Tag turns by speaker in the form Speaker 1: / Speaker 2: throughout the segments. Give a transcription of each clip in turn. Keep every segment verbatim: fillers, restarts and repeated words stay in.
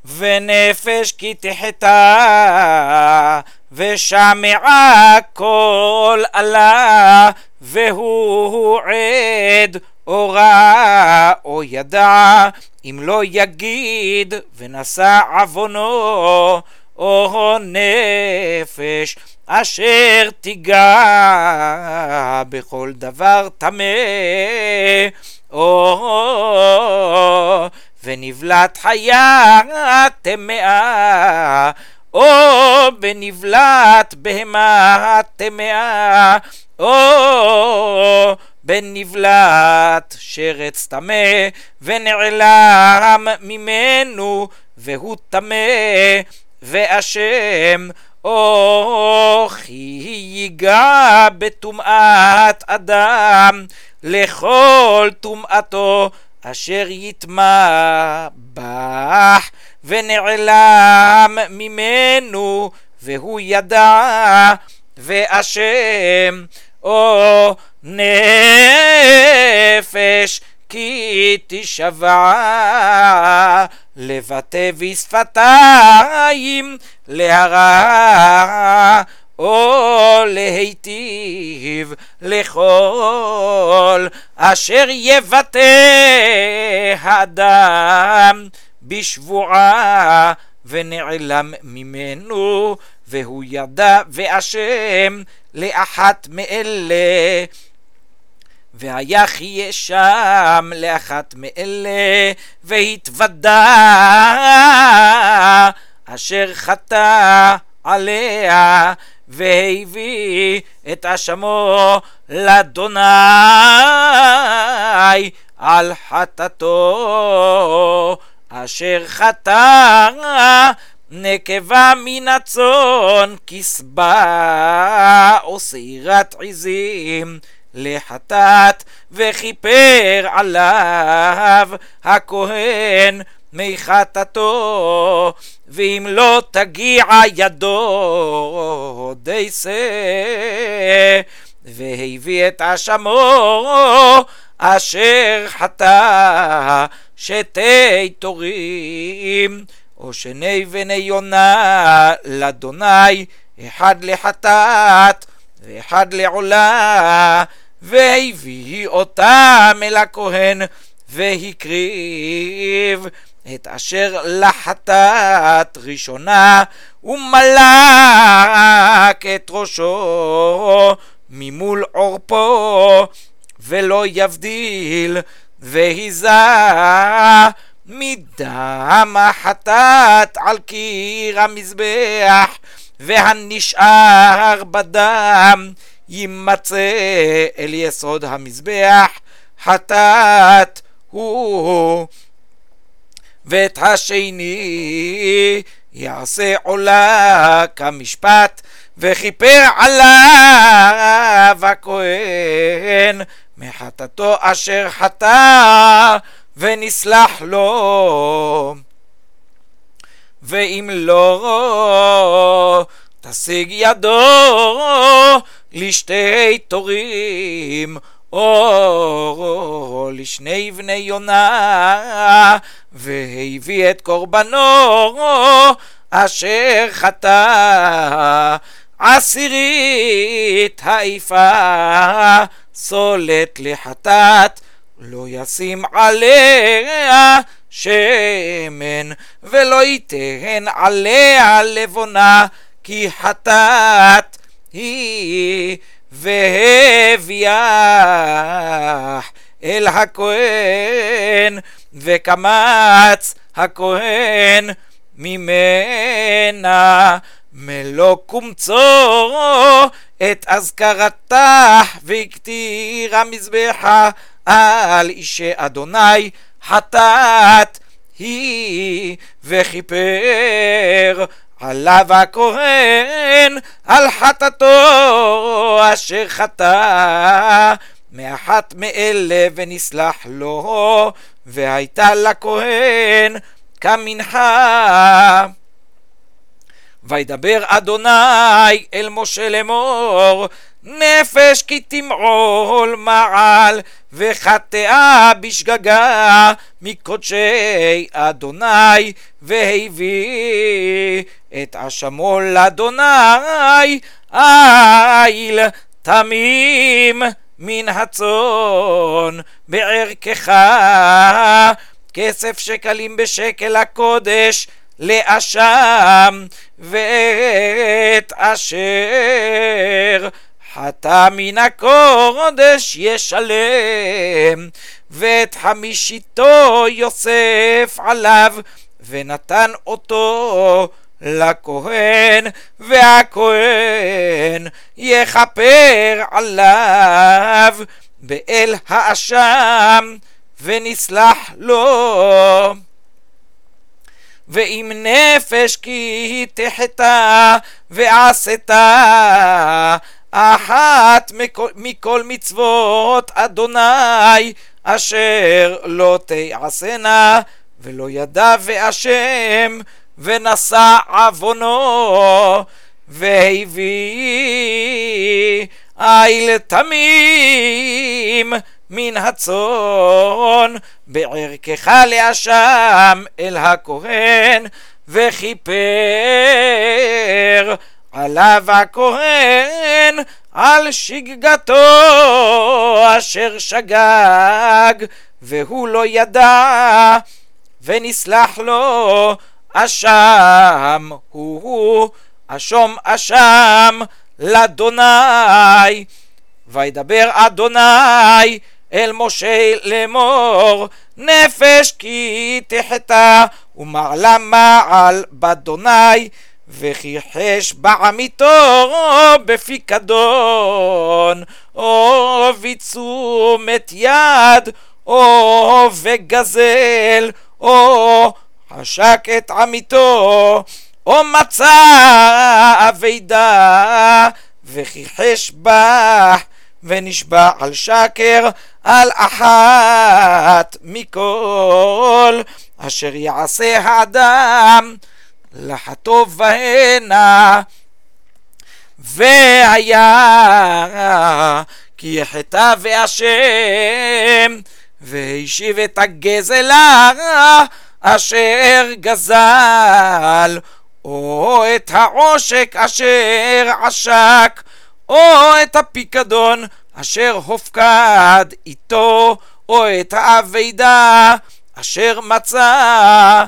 Speaker 1: ונפש כי תחתה, ושמעה קול עלה, והוא עד או ראה או ידע, אם לא יגיד ונשא עוונו, או נפש אשר תיגע בכל דבר טמא, או ונבלת חיה טמאה, או בנבלת בהמה טמאה, או בנבלת שרץ טמא, ונעלם ממנו והוא טמא, ואשם או כי ייגע בטומאת אדם לכל טומאתו אשר יטמע בך, ונעלם ממנו והוא ידע, ואשם או נפש כי תשבע, לבטא בשפתיים להרע, או להיטיב לכל אשר יבטא האדם בשבועה, ונעלם ממנו והוא ידע, ואשם לאחת מאלה, והיה חיה שם לאחת מאלה, והתוודע אשר חטא עליה, והביא את אשמו לאדוני על חטאתו אשר חטא, נקבה מן הצאן כסבה, או שעירת עזים לחטאת, וכיפר עליו הכהן מחטאתו, ואם לא תגיע ידו דייסה, והביא את אשמו אשר חטא שתי תורים, או שני בני יונה לאדוני, אחד לחטאת ואחד לעולה, והביא אותם אל הכהן, והקריב את אשר לחטאת ראשונה, ומלק את ראשו ממול עורפו, ולא יבדיל, והיזה מדם החטאת על קיר המזבח, והנשאר בדם ימצא אל יסוד המזבח, חטאת הוא. ואת השני יעשה עולה כמשפט, וכיפר עליו הכהן מחטאתו אשר חטא, ונסלח לו. ואם לא תשיג ידו לשתי תורים, או לשני בני יונה, והביא את קורבנו אשר חטא, עשירית האיפה סולת לחטאת, לא ישים עליה שמן, ולא ייתן עליה לבונה, כי חטאת היא, והביח אל הכהן, וקמץ הכהן ממנה מלוא קומצו את אזכרתה, והקטיר המזבחה על אישי אדוני, חטאת היא, וכיפר עליו הכהן על חטאתו אשר חטא מאחת מאלה, ונסלח לו, והייתה לכהן כמנחה. וידבר אדוני אל משה לאמור, נפש כי תמעול מעל וחטאה בשגגה מקודשי אדוני והביא את אשמו לאדוני איל תמים מן הצאן בערכך כסף שקלים בשקל הקודש לאשם ואת אשר חטא מן הקודש ישלם ואת חמישיתו יוסף עליו ונתן אותו לכהן והכהן יכפר עליו באל האשם ונסלח לו. ואם נפש כי תחתה ועשתה אחת מכל, מכל מצוות אדוני אשר לא תעשנה ולא ידע ואשם ונשא עוונו והביא איל תמים מן הצאן בערכך לאשם אל הכהן וכיפר עליו הכהן על שגגתו אשר שגג והוא לא ידע ונסלח לו. אשם הוא אשום אשם לאדוני. וידבר אדוני אל משה לאמור נפש כי תחתה ומעלה מעל באדוני וכיחש בעמיתו בפיקדון או בתשומת יד או בגזל או חשק את עמיתו או מצא אבידה וכיחש בה ונשבע על שקר על אחת מכל אשר יעשה האדם לחטוא בהנה והיה כי יחטא ואשם והשיב את הגזלה אשר גזל או את העושק אשר עשק או את הפיקדון אשר הופקד איתו או את האבידה אשר מצא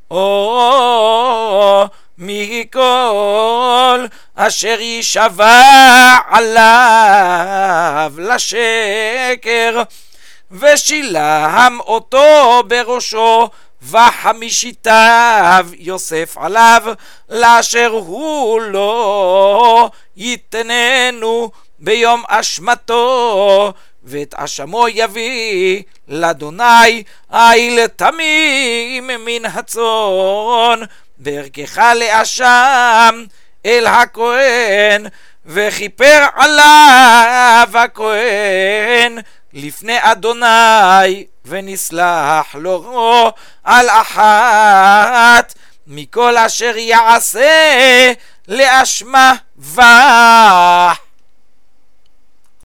Speaker 1: או מכל אשר יישבע עליו לשקר ושילם אותו בראשו וחמישיתיו יוסף עליו לאשר הוא לא יתננו ביום אשמתו ואת אשמו יביא לאדוני איל תמים מן הצאן בערכך לאשם אל הכהן וכיפר עליו הכהן לפני אדוני ונסלח לו על אחת מכל אשר יעשה לאשמה בה.